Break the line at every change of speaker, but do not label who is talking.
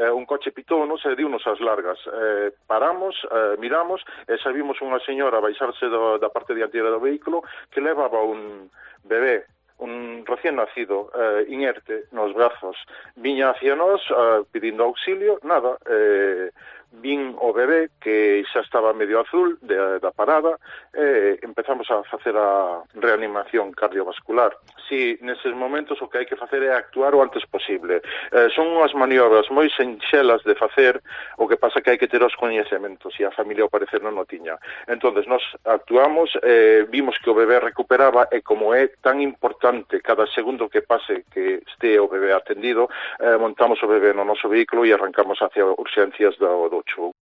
un coche pitóunos e diunos as largas. Paramos, miramos, e xa vimos unha señora baixarse da parte dianteira do vehículo que levaba un bebé, un recién nacido, inerte, nos brazos. Viña hacia nós pedindo auxilio, nada, vin o bebé que xa estaba medio azul da parada, empezamos a facer a reanimación cardiovascular. Si, neses momentos o que hai que facer é actuar o antes posible. Son unhas maniobras moi sinxelas de facer, o que pasa que hai que ter os coñecementos, e a familia ao parecer non o tiña. Entonces, nós actuamos, vimos que o bebé recuperaba, e como é tan importante cada segundo que pase que este o bebé atendido, montamos o bebé no noso vehículo e arrancamos hacia urxencias do Chou.